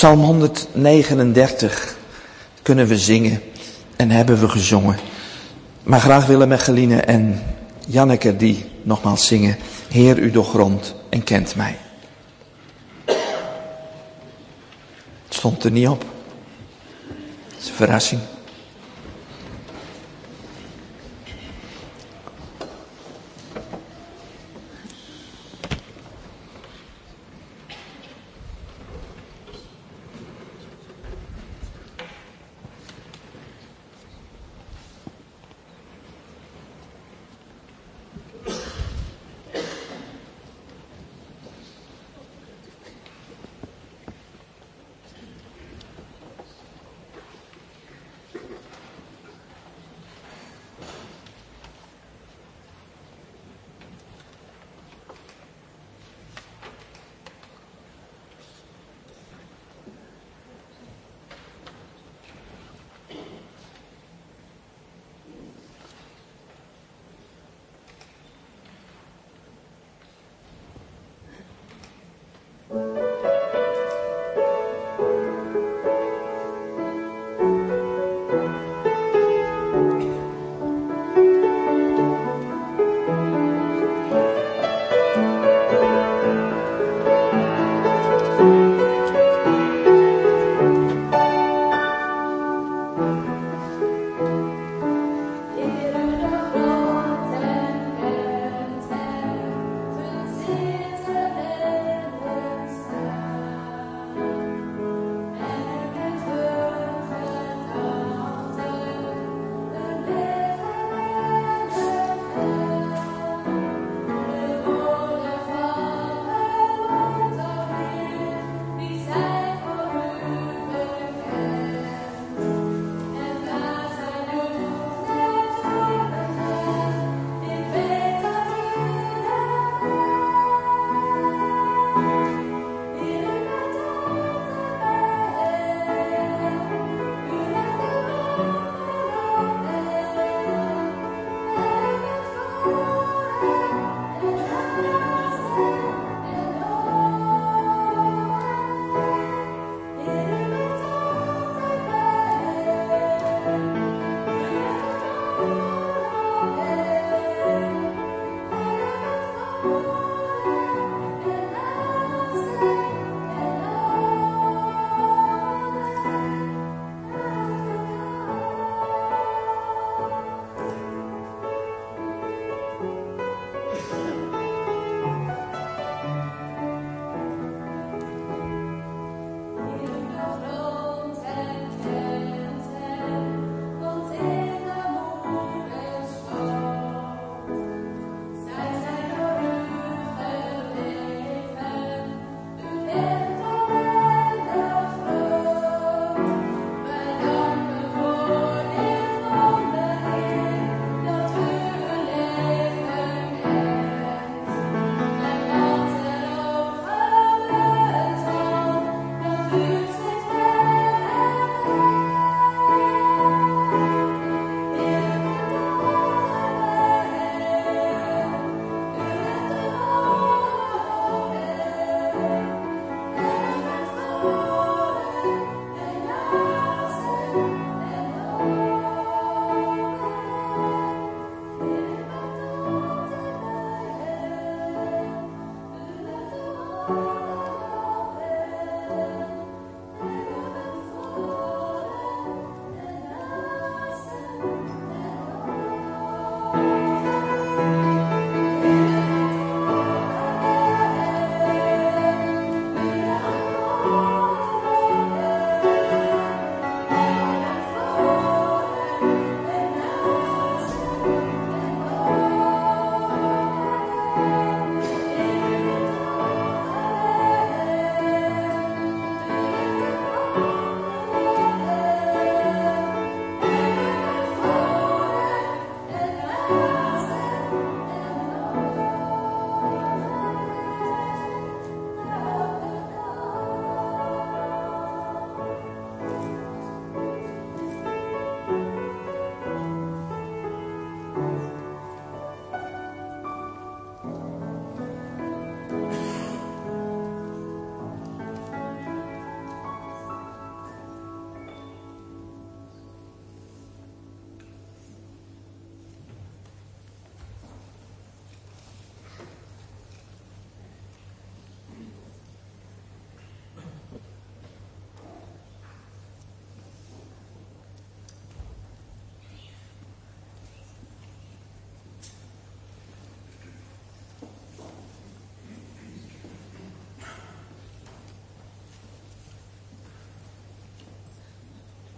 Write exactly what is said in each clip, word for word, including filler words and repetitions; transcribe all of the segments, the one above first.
Psalm honderdnegenendertig kunnen we zingen en hebben we gezongen. Maar graag willen Mechteline en Janneke die nogmaals zingen. Heer, u doorgrondt en kent mij. Het stond er niet op. Het is een verrassing.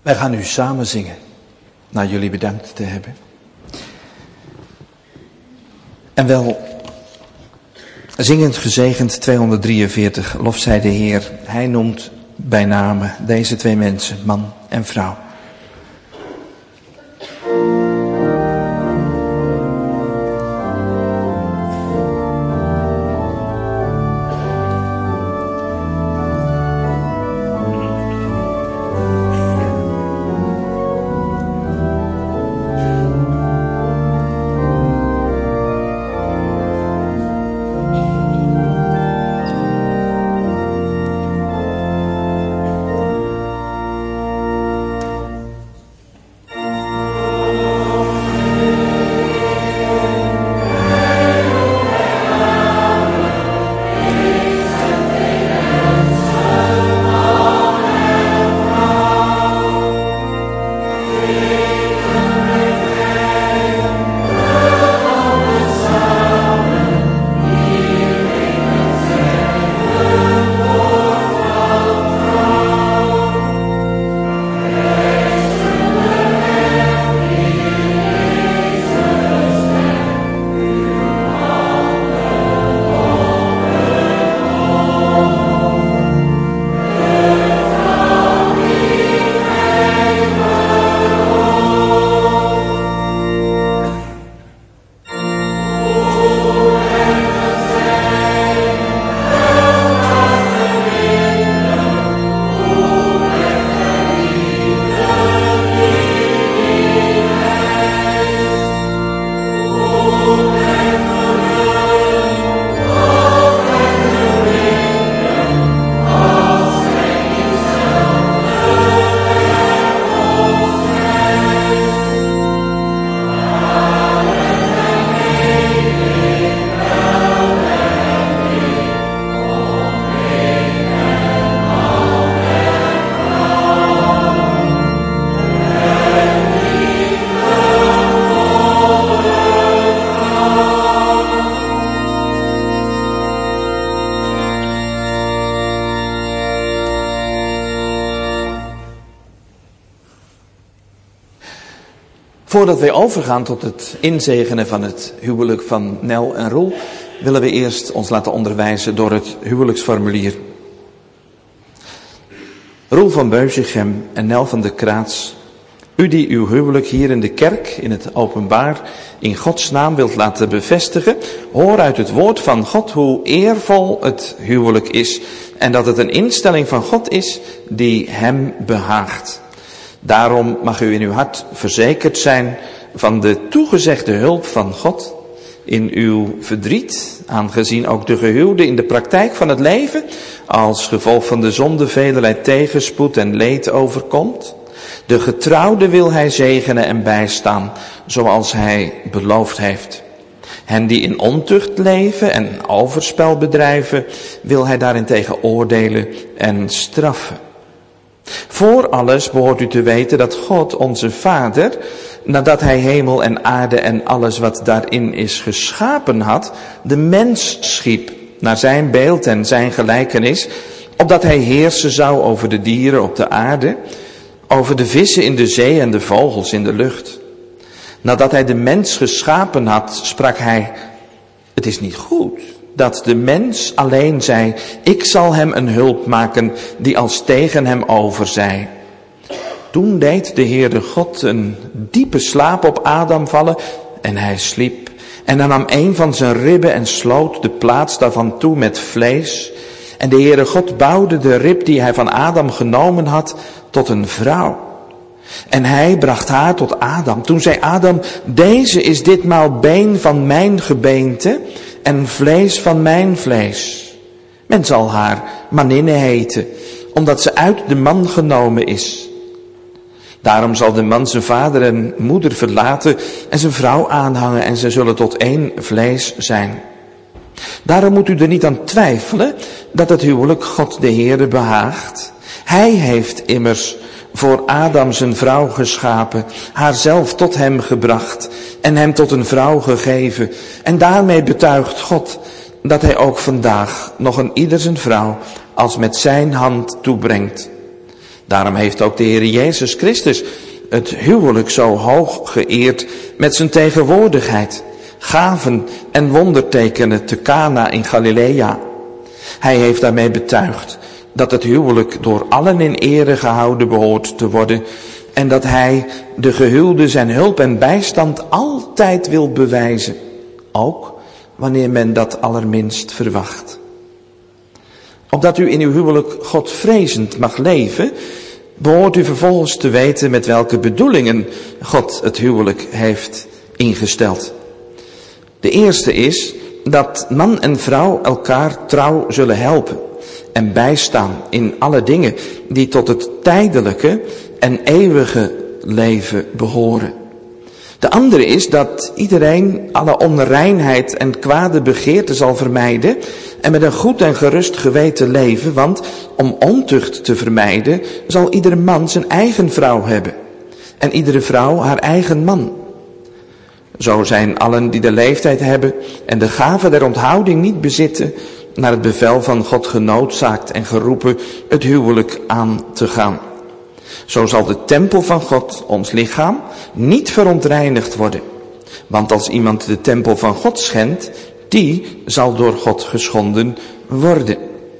Wij gaan nu samen zingen, na jullie bedankt te hebben. En wel, zingend gezegend tweehonderddrieënveertig, lof zij de Heer. Hij noemt bij name deze twee mensen, man en vrouw. Voordat wij overgaan tot het inzegenen van het huwelijk van Nel en Roel, willen we eerst ons laten onderwijzen door het huwelijksformulier. Roel van Beuzichem en Nel van de Kraats, u die uw huwelijk hier in de kerk, in het openbaar, in Gods naam wilt laten bevestigen, hoor uit het woord van God hoe eervol het huwelijk is en dat het een instelling van God is die hem behaagt. Daarom mag u in uw hart verzekerd zijn van de toegezegde hulp van God in uw verdriet, aangezien ook de gehuwde in de praktijk van het leven als gevolg van de zonde velerlei tegenspoed en leed overkomt. De getrouwde wil hij zegenen en bijstaan, zoals hij beloofd heeft. Hen die in ontucht leven en overspel bedrijven, wil hij daarentegen oordelen en straffen. Voor alles behoort u te weten dat God, onze Vader, nadat hij hemel en aarde en alles wat daarin is geschapen had, de mens schiep naar zijn beeld en zijn gelijkenis, opdat hij heersen zou over de dieren op de aarde, over de vissen in de zee en de vogels in de lucht. Nadat hij de mens geschapen had, sprak hij, het is niet goed dat de mens alleen zei, ik zal hem een hulp maken die als tegen hem overzij. Toen deed de Heere God een diepe slaap op Adam vallen en hij sliep. En hij nam een van zijn ribben en sloot de plaats daarvan toe met vlees. En de Heere God bouwde de rib die hij van Adam genomen had tot een vrouw. En hij bracht haar tot Adam. Toen zei Adam, deze is ditmaal been van mijn gebeente en vlees van mijn vlees. Men zal haar maninne heten, omdat ze uit de man genomen is. Daarom zal de man zijn vader en moeder verlaten en zijn vrouw aanhangen en ze zullen tot één vlees zijn. Daarom moet u er niet aan twijfelen dat het huwelijk God de Heere behaagt. Hij heeft immers voor Adam zijn vrouw geschapen, haar zelf tot hem gebracht en hem tot een vrouw gegeven. En daarmee betuigt God dat hij ook vandaag nog een ieder zijn vrouw als met zijn hand toebrengt. Daarom heeft ook de Heer Jezus Christus het huwelijk zo hoog geëerd met zijn tegenwoordigheid, gaven en wondertekenen te Cana in Galilea. Hij heeft daarmee betuigd dat het huwelijk door allen in ere gehouden behoort te worden en dat hij de gehuwde zijn hulp en bijstand altijd wil bewijzen, ook wanneer men dat allerminst verwacht. Opdat u in uw huwelijk Godvrezend mag leven, behoort u vervolgens te weten met welke bedoelingen God het huwelijk heeft ingesteld. De eerste is dat man en vrouw elkaar trouw zullen helpen en bijstaan in alle dingen die tot het tijdelijke en eeuwige leven behoren. De andere is dat iedereen alle onreinheid en kwade begeerte zal vermijden en met een goed en gerust geweten leven, want om ontucht te vermijden zal iedere man zijn eigen vrouw hebben en iedere vrouw haar eigen man. Zo zijn allen die de leeftijd hebben en de gave der onthouding niet bezitten, naar het bevel van God genoodzaakt en geroepen het huwelijk aan te gaan. Zo zal de tempel van God, ons lichaam, niet verontreinigd worden. Want als iemand de tempel van God schendt, die zal door God geschonden worden.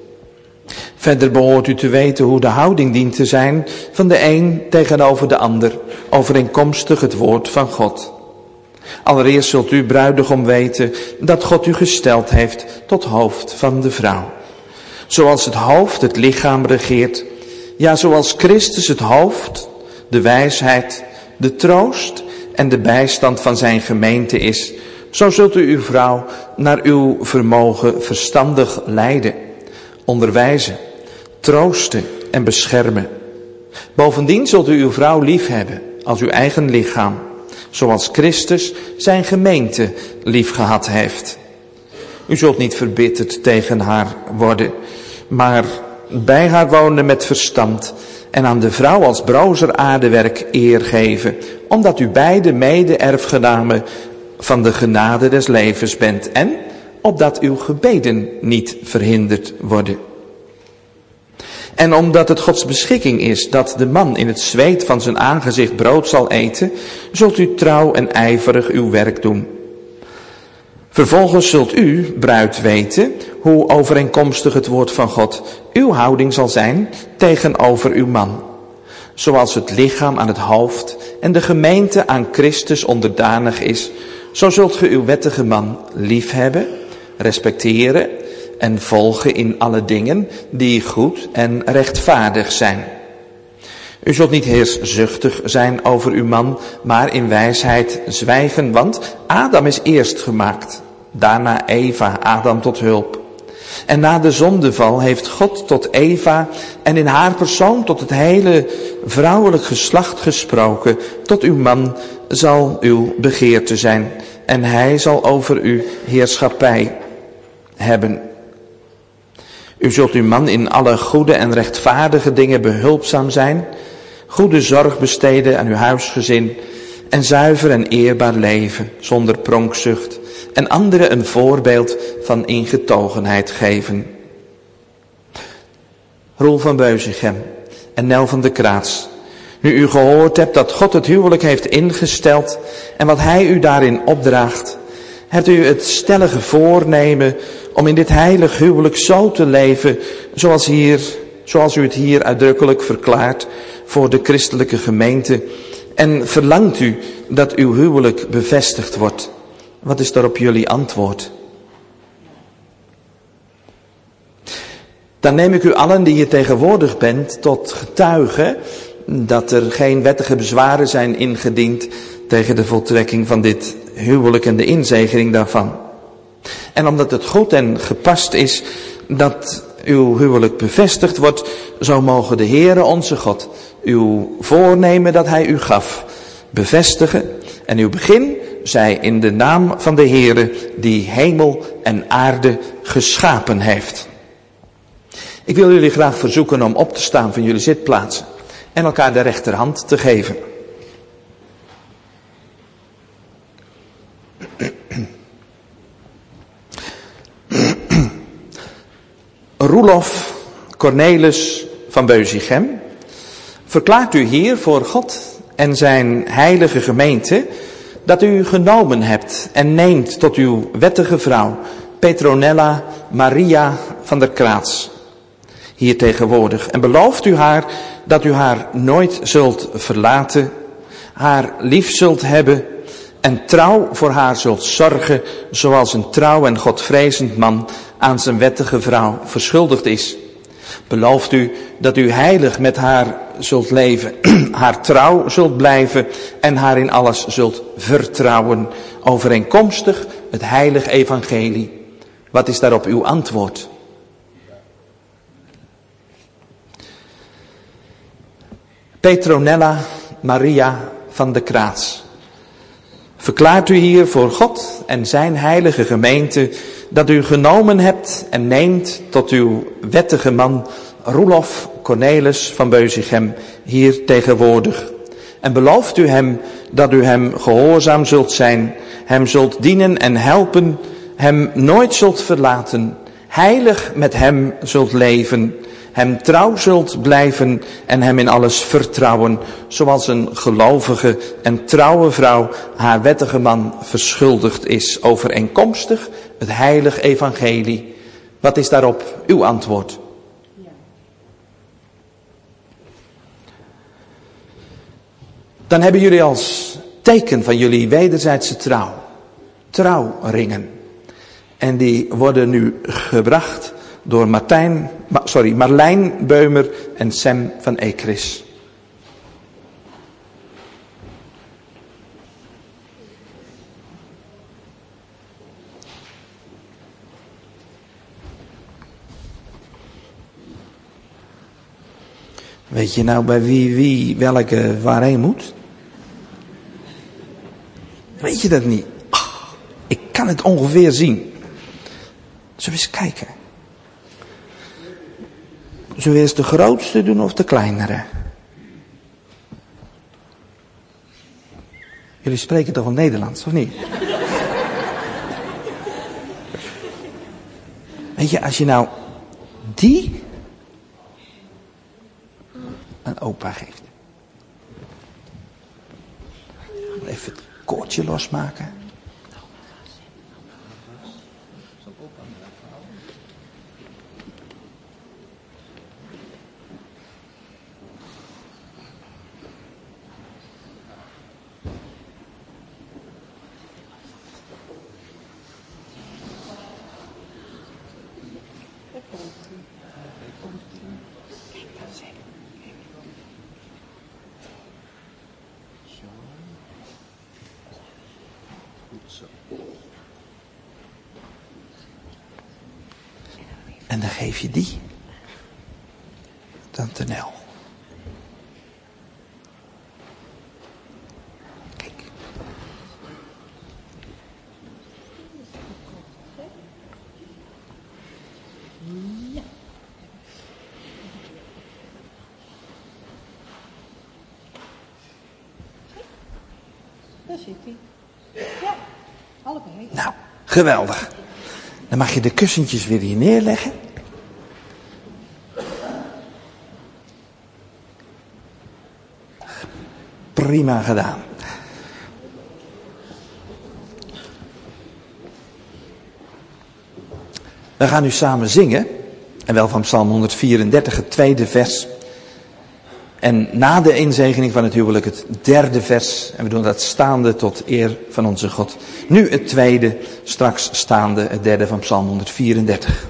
Verder behoort u te weten hoe de houding dient te zijn van de een tegenover de ander, overeenkomstig het woord van God. Allereerst zult u, bruidegom, weten dat God u gesteld heeft tot hoofd van de vrouw. Zoals het hoofd het lichaam regeert, ja, zoals Christus het hoofd, de wijsheid, de troost en de bijstand van zijn gemeente is, zo zult u uw vrouw naar uw vermogen verstandig leiden, onderwijzen, troosten en beschermen. Bovendien zult u uw vrouw lief hebben als uw eigen lichaam, zoals Christus zijn gemeente liefgehad heeft. U zult niet verbitterd tegen haar worden, maar bij haar wonen met verstand en aan de vrouw als brozer aardewerk eer geven, omdat u beide mede-erfgenamen van de genade des levens bent en opdat uw gebeden niet verhinderd worden. En omdat het Gods beschikking is dat de man in het zweet van zijn aangezicht brood zal eten, zult u trouw en ijverig uw werk doen. Vervolgens zult u, bruid, weten hoe overeenkomstig het woord van God uw houding zal zijn tegenover uw man. Zoals het lichaam aan het hoofd en de gemeente aan Christus onderdanig is, zo zult ge uw wettige man liefhebben, respecteren en volgen in alle dingen die goed en rechtvaardig zijn. U zult niet heerszuchtig zijn over uw man, maar in wijsheid zwijgen, want Adam is eerst gemaakt, daarna Eva, Adam tot hulp. En na de zondeval heeft God tot Eva en in haar persoon tot het hele vrouwelijk geslacht gesproken, tot uw man zal uw begeerte zijn en hij zal over u heerschappij hebben. U zult uw man in alle goede en rechtvaardige dingen behulpzaam zijn, goede zorg besteden aan uw huisgezin en zuiver en eerbaar leven, zonder pronkzucht, en anderen een voorbeeld van ingetogenheid geven. Roel van Beuzichem en Nel van de Kraats, nu u gehoord hebt dat God het huwelijk heeft ingesteld en wat hij u daarin opdraagt, hebt u het stellige voornemen om in dit heilig huwelijk zo te leven zoals, hier, zoals u het hier uitdrukkelijk verklaart voor de christelijke gemeente, en verlangt u dat uw huwelijk bevestigd wordt. Wat is daarop jullie antwoord? Dan neem ik u allen die hier tegenwoordig bent tot getuige dat er geen wettige bezwaren zijn ingediend tegen de voltrekking van dit huwelijk en de inzegening daarvan. En omdat het goed en gepast is dat uw huwelijk bevestigd wordt, zo mogen de Heere onze God uw voornemen dat hij u gaf bevestigen en uw begin zij in de naam van de Heere die hemel en aarde geschapen heeft. Ik wil jullie graag verzoeken om op te staan van jullie zitplaatsen en elkaar de rechterhand te geven. Roelof Cornelis van Beuzichem Verklaart u hier voor God en zijn heilige gemeente dat u genomen hebt en neemt tot uw wettige vrouw Petronella Maria van der Kraats, hier tegenwoordig. En belooft u haar dat u haar nooit zult verlaten, haar lief zult hebben en trouw voor haar zult zorgen, zoals een trouw en godvrezend man aan zijn wettige vrouw verschuldigd is. Belooft u dat u heilig met haar zult leven, haar trouw zult blijven en haar in alles zult vertrouwen, overeenkomstig het heilig evangelie. Wat is daarop uw antwoord? Petronella Maria van der Kraats. Verklaart u hier voor God en zijn heilige gemeente dat u genomen hebt en neemt tot uw wettige man Roelof Cornelis van Beusichem, hier tegenwoordig. En belooft u hem dat u hem gehoorzaam zult zijn, hem zult dienen en helpen, hem nooit zult verlaten, heilig met hem zult leven, hem trouw zult blijven en hem in alles vertrouwen, zoals een gelovige en trouwe vrouw haar wettige man verschuldigd is, overeenkomstig het heilig evangelie. Wat is daarop uw antwoord? Dan hebben jullie als teken van jullie wederzijdse trouw, trouwringen. En die worden nu gebracht door Martijn, sorry, Marlijn Beumer en Sam van Ekris. Weet je nou bij wie wie welke waarheen moet? Weet je dat niet? Oh, ik kan het ongeveer zien. Zullen we eens kijken? Zullen we eerst de grootste doen of de kleinere? Jullie spreken toch wel Nederlands, of niet? Weet je, als je nou die aan opa geeft. Even het koordje losmaken. En dan geef je die. Tante Nel. Kijk. Ja. Daar zit hij. Ja, allebei. Nou, geweldig. Dan mag je de kussentjes weer hier neerleggen. Prima gedaan. We gaan nu samen zingen. En wel van Psalm honderdvierendertig, het tweede vers. En na de inzegening van het huwelijk het derde vers. En we doen dat staande tot eer van onze God. Nu het tweede, straks staande het derde van Psalm honderdvierendertig.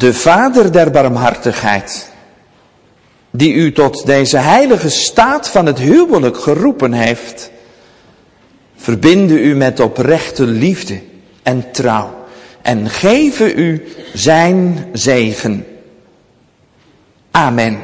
de Vader der barmhartigheid, die u tot deze heilige staat van het huwelijk geroepen heeft, verbinde u met oprechte liefde en trouw en geven u zijn zegen. Amen.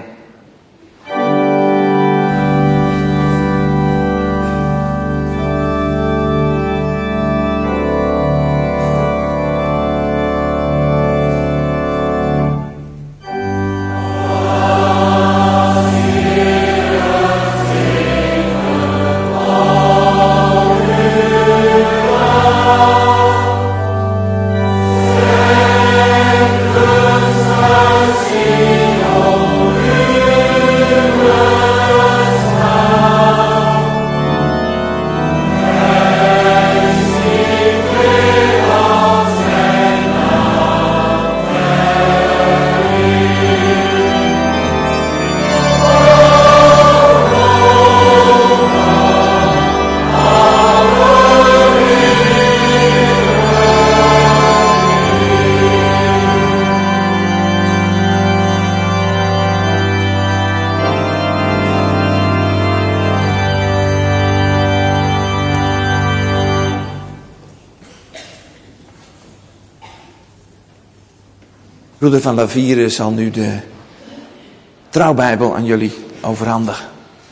Broeder van Lavieren zal nu de trouwbijbel aan jullie overhandigen.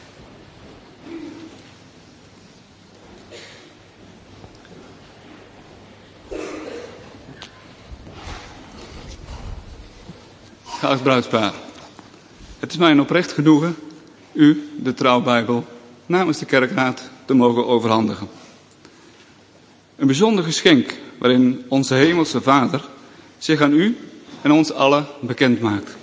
Geacht bruidspaar, het is mij een oprecht genoegen u de trouwbijbel namens de kerkraad te mogen overhandigen. Een bijzonder geschenk waarin onze hemelse Vader zich aan u en ons allen bekend maakt.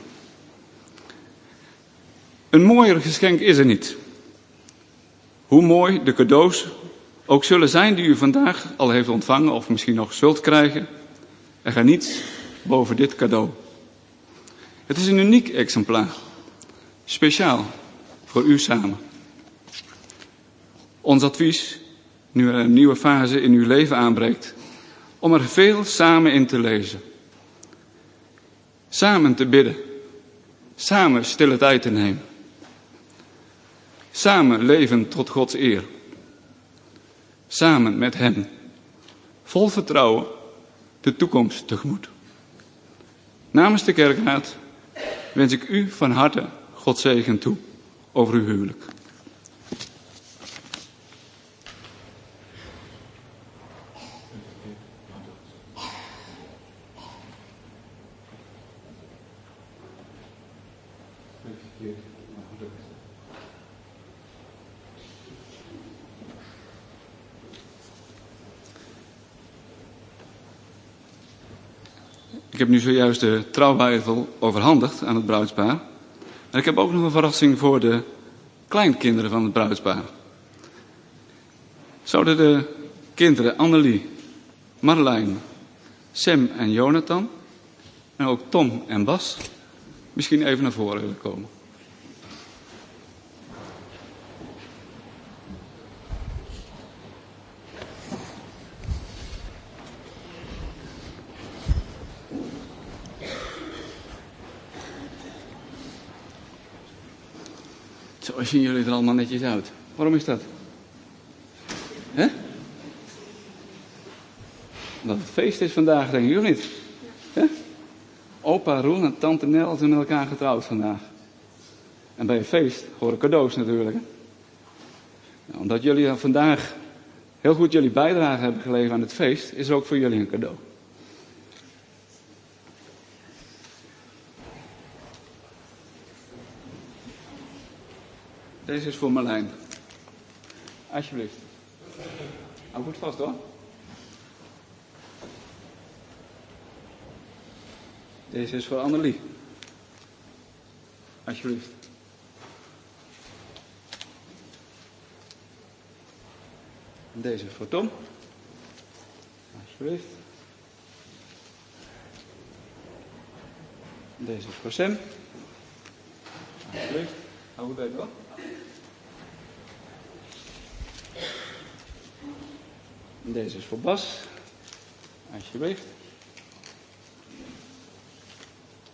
Een mooier geschenk is er niet. Hoe mooi de cadeaus ook zullen zijn die u vandaag al heeft ontvangen of misschien nog zult krijgen, er gaat niets boven dit cadeau. Het is een uniek exemplaar, speciaal voor u samen. Ons advies, nu er een nieuwe fase in uw leven aanbreekt, om er veel samen in te lezen. Samen te bidden. Samen stille tijd te nemen. Samen leven tot Gods eer. Samen met Hem. Vol vertrouwen de toekomst tegemoet. Namens de kerkraad wens ik u van harte Gods zegen toe over uw huwelijk. Ik heb nu zojuist de trouwbijbel overhandigd aan het bruidspaar. En ik heb ook nog een verrassing voor de kleinkinderen van het bruidspaar. Zouden de kinderen Annelie, Marlijn, Sam en Jonathan en ook Tom en Bas misschien even naar voren willen komen? Zo zien jullie er allemaal netjes uit. Waarom is dat? Hè? Omdat het feest is vandaag, denk je, of niet? Hè? Opa Roel en tante Nel zijn met elkaar getrouwd vandaag. En bij een feest horen cadeaus natuurlijk. Hè? Nou, omdat jullie vandaag heel goed jullie bijdrage hebben geleverd aan het feest, is er ook voor jullie een cadeau. Deze is voor Marlijn. Alsjeblieft. Hou goed vast hoor. Deze is voor Annelie. Alsjeblieft. En deze is voor Tom. Alsjeblieft. En deze is voor Sam. Alsjeblieft. Hou goed uit hoor. En deze is voor Bas. Alsjeblieft.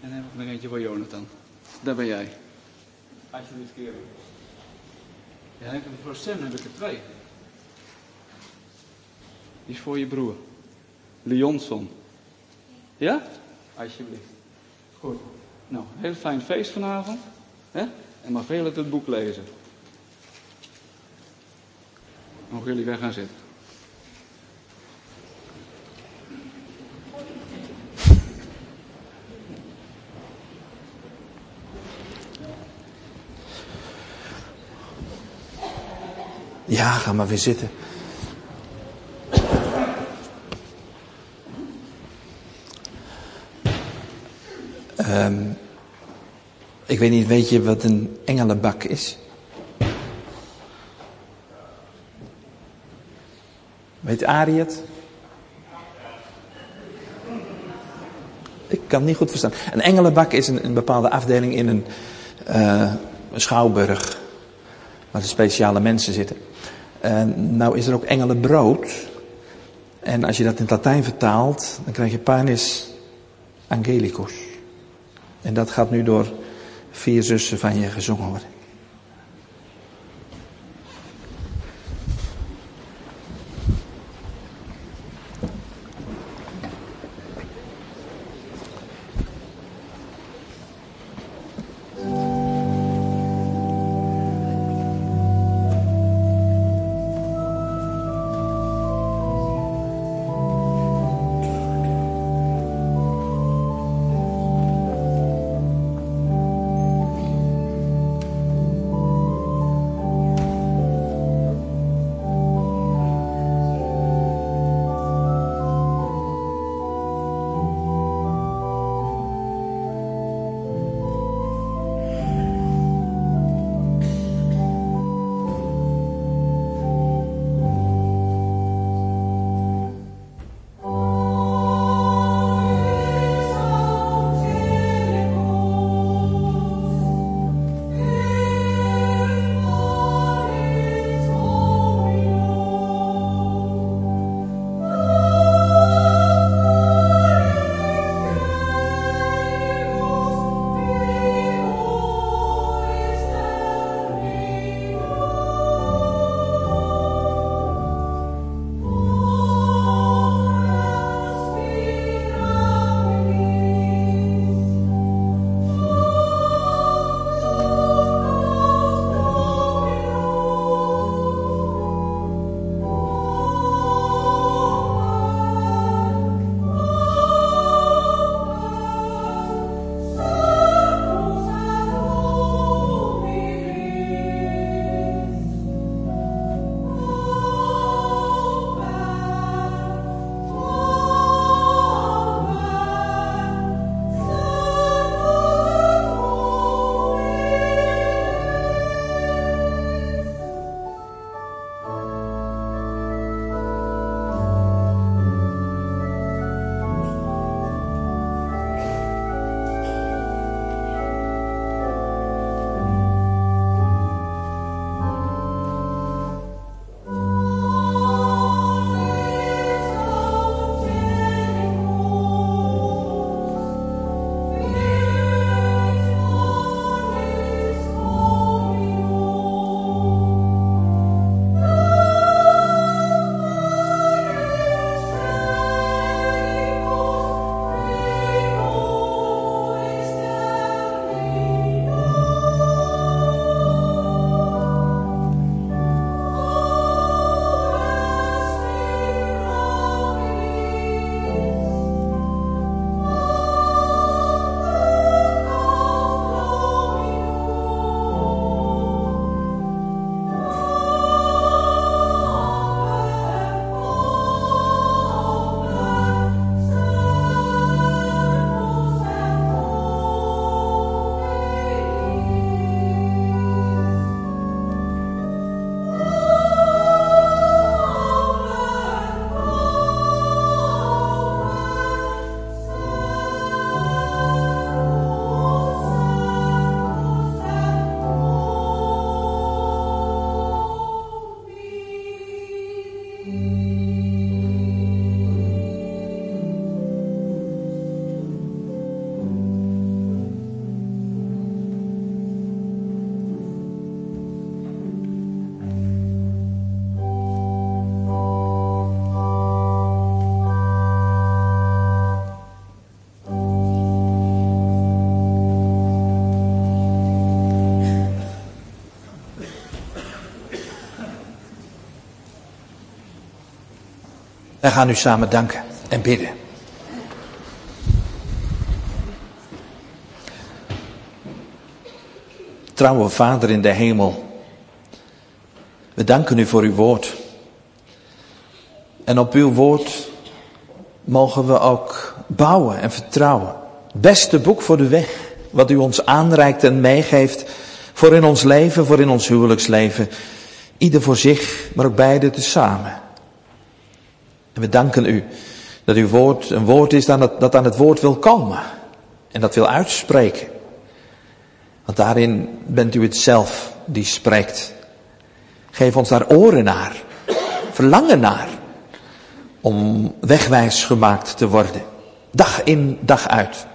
En dan heb ik nog eentje voor Jonathan. Daar ben jij. Alsjeblieft, kerel. Ja, ik heb voor Sam heb ik er twee. Die is voor je broer. Leonson. Ja? Alsjeblieft. Goed. Nou, heel fijn feest vanavond. Hè? En maar veel uit het boek lezen. Mogen jullie weer gaan zitten. Ja, ga maar weer zitten. Um, ik weet niet, weet je wat een engelenbak is? Weet Arie het? Ik kan het niet goed verstaan. Een engelenbak is een, een bepaalde afdeling in een, uh, een schouwburg. Waar de speciale mensen zitten. En nou is er ook engelenbrood. En als je dat in het Latijn vertaalt, dan krijg je panis angelicus. En dat gaat nu door vier zussen van je gezongen worden. Wij gaan u samen danken en bidden. Trouwe Vader in de hemel, we danken u voor uw woord. En op uw woord mogen we ook bouwen en vertrouwen. Beste boek voor de weg, wat u ons aanreikt en meegeeft voor in ons leven, voor in ons huwelijksleven. Ieder voor zich, maar ook beide tezamen. En we danken u dat uw woord een woord is dat aan het woord wil komen. En dat wil uitspreken. Want daarin bent u het zelf die spreekt. Geef ons daar oren naar, verlangen naar, om wegwijs gemaakt te worden. Dag in, dag uit.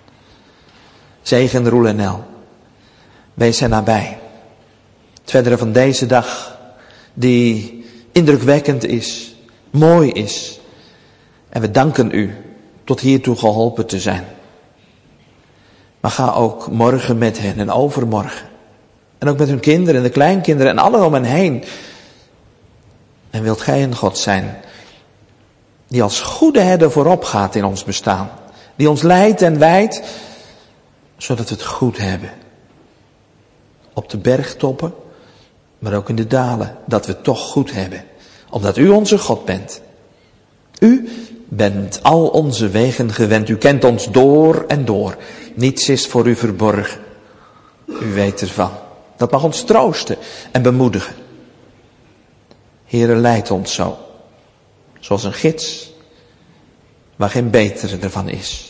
Zegen Roel en El. Wees hen nabij. Het verdere van deze dag, die indrukwekkend is, mooi is. En we danken u tot hiertoe geholpen te zijn. Maar ga ook morgen met hen en overmorgen. En ook met hun kinderen en de kleinkinderen en allen om hen heen. En wilt gij een God zijn die als goede herder voorop gaat in ons bestaan. Die ons leidt en wijdt, zodat we het goed hebben. Op de bergtoppen, maar ook in de dalen, dat we het toch goed hebben. Omdat u onze God bent. U bent al onze wegen gewend. U kent ons door en door. Niets is voor u verborgen. U weet ervan. Dat mag ons troosten en bemoedigen. Heere, leid ons zo. Zoals een gids, waar geen betere ervan is.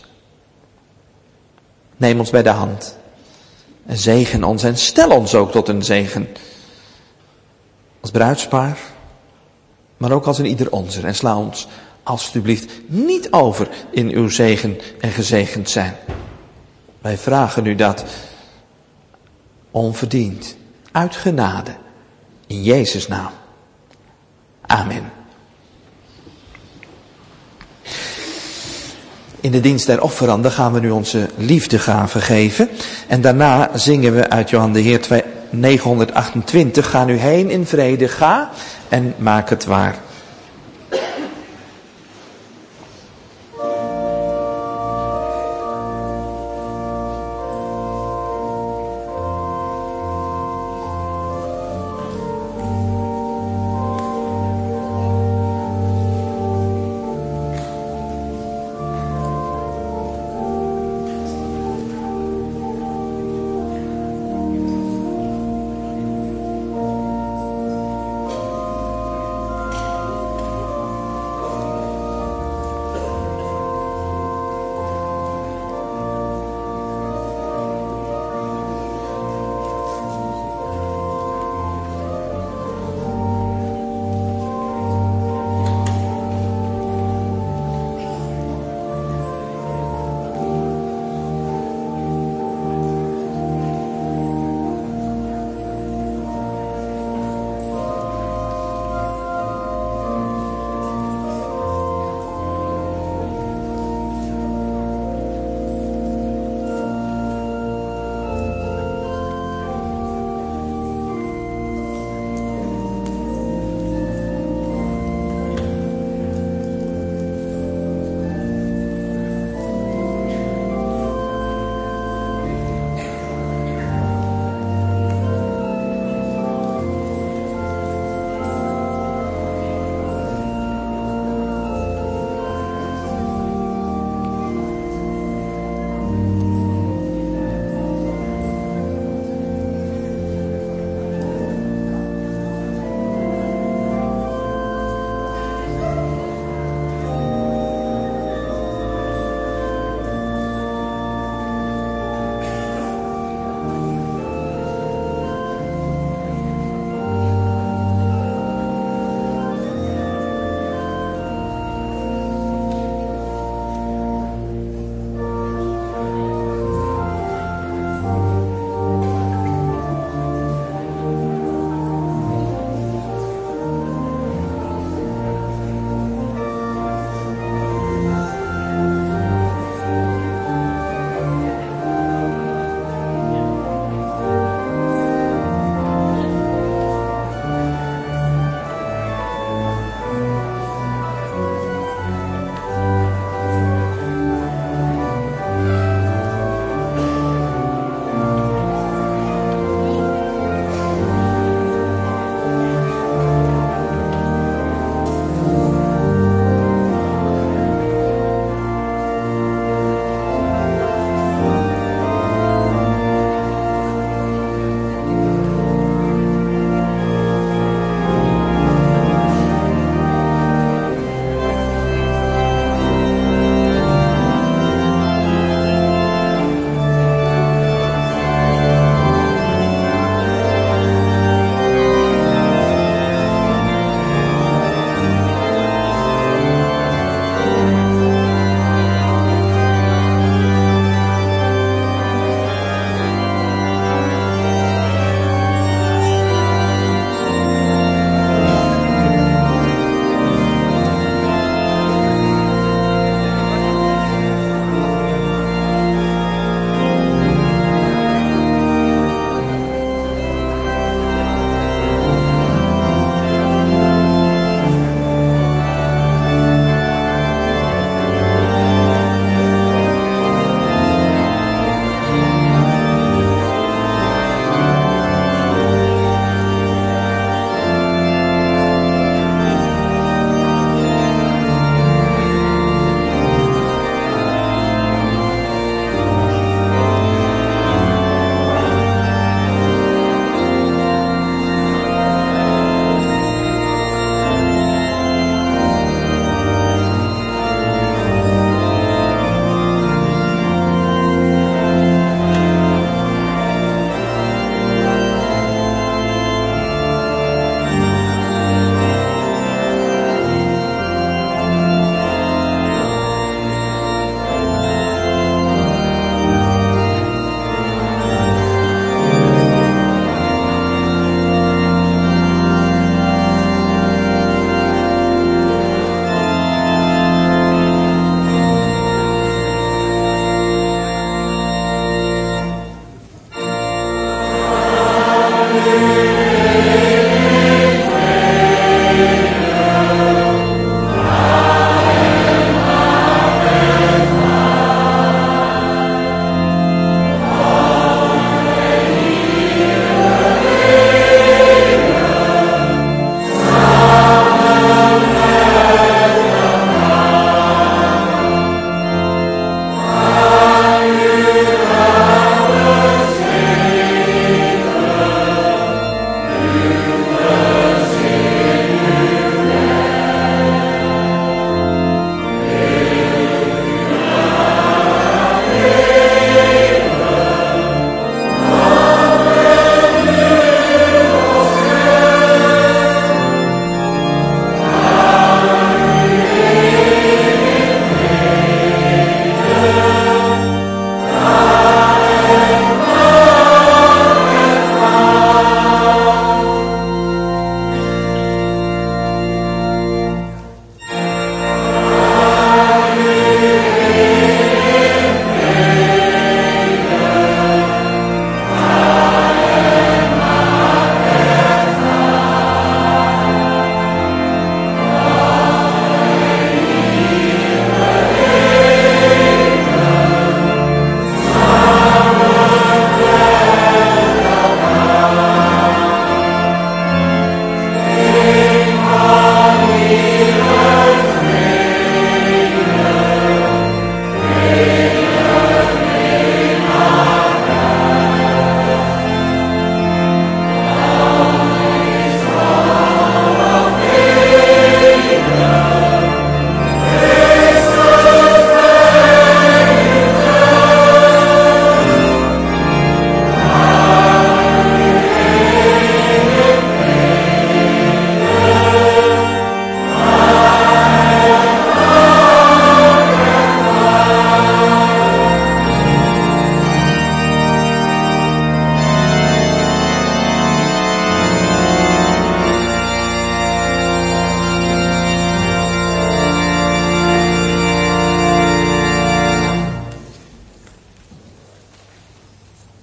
Neem ons bij de hand. En zegen ons en stel ons ook tot een zegen. Als bruidspaar, maar ook als een ieder onzer. En sla ons alstublieft niet over in uw zegen en gezegend zijn. Wij vragen u dat onverdiend, uit genade, in Jezus' naam. Amen. In de dienst der offeranden gaan we nu onze liefdegave geven. En daarna zingen we uit Johan de Heer negenhonderdachtentwintig. Ga nu heen in vrede, ga en maak het waar.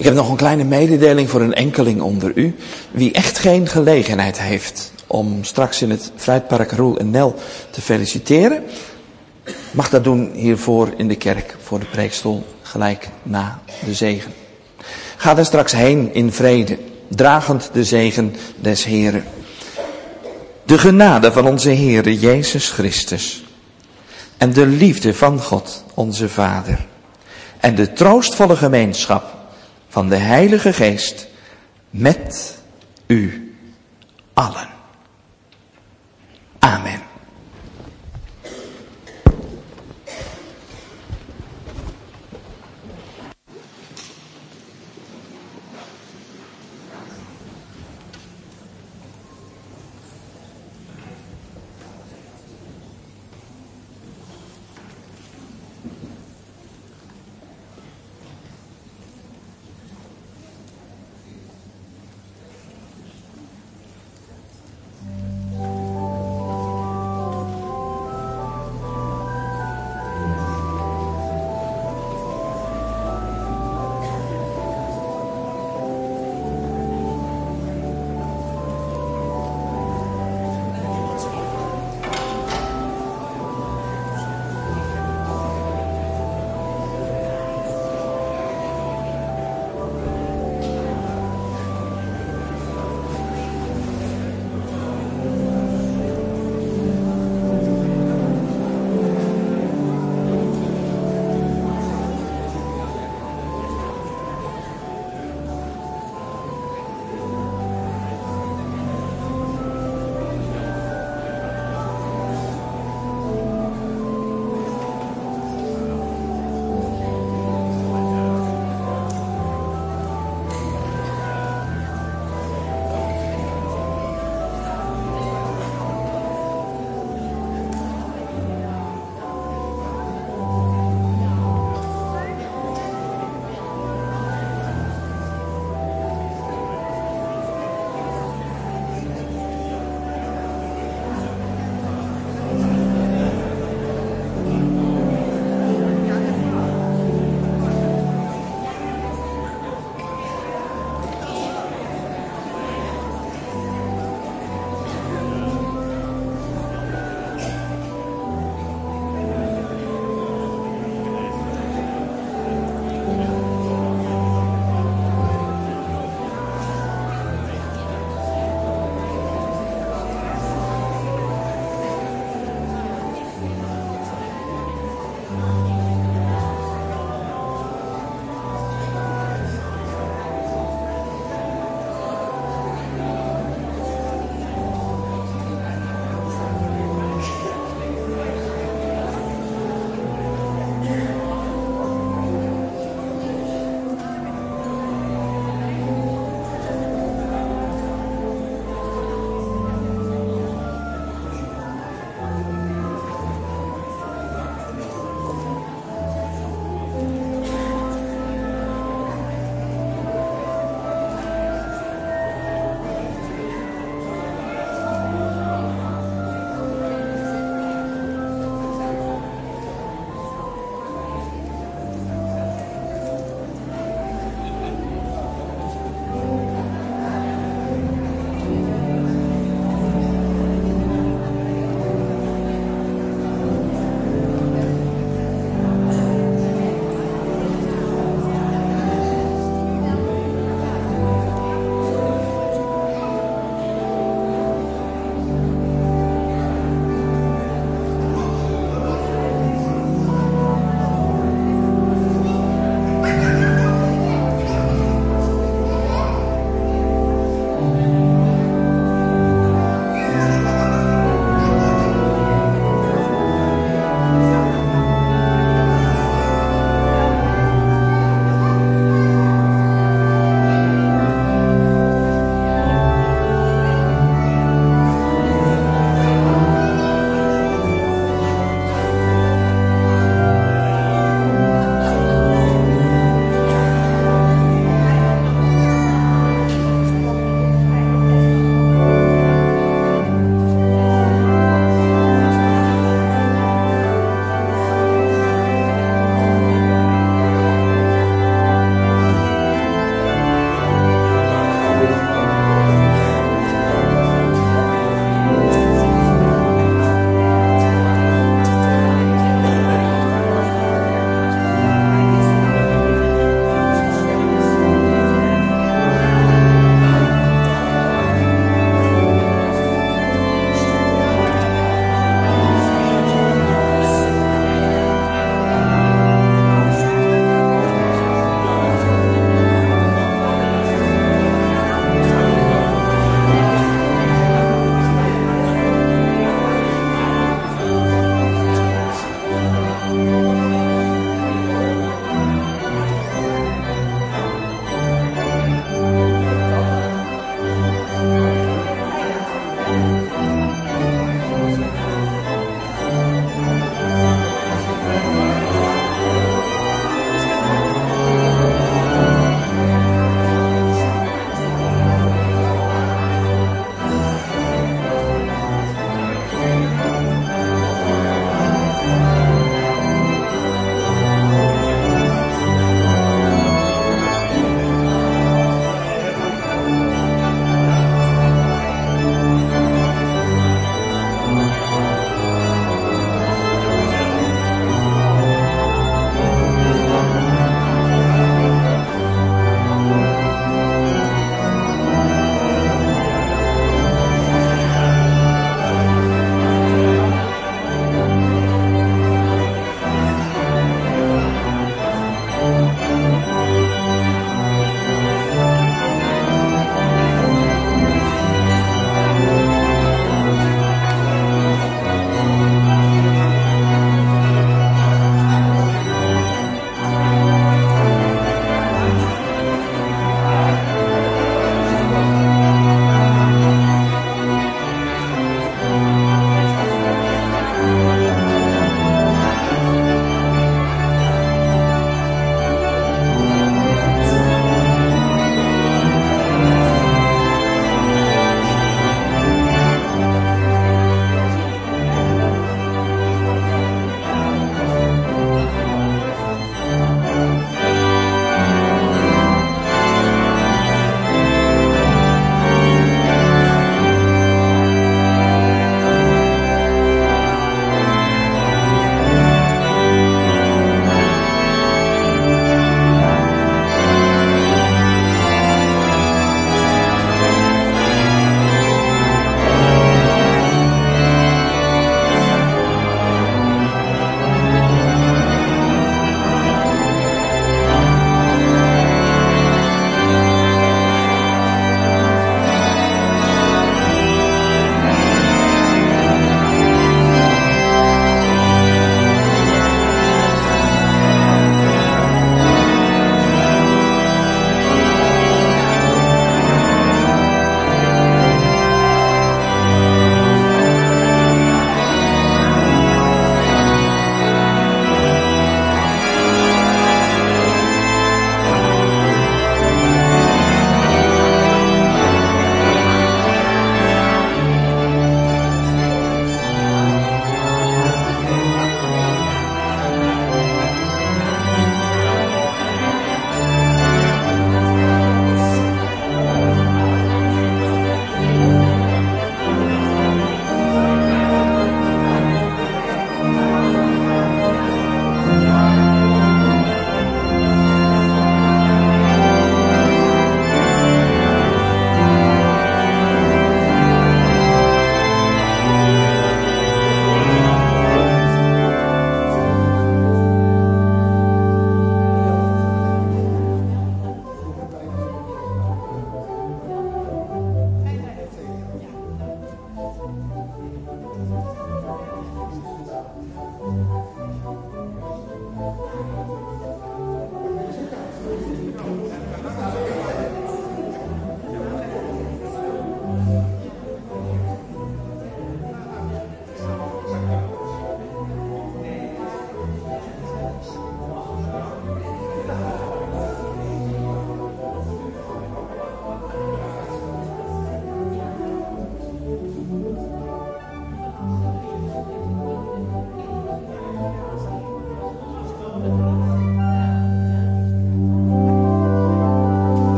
Ik heb nog een kleine mededeling voor een enkeling onder u. Wie echt geen gelegenheid heeft om straks in het Fruitpark Roel en Nel te feliciteren, mag dat doen hiervoor in de kerk voor de preekstoel gelijk na de zegen. Ga er straks heen in vrede, dragend de zegen des Heren. De genade van onze Heere Jezus Christus en de liefde van God onze Vader en de troostvolle gemeenschap van de Heilige Geest met u allen. Amen.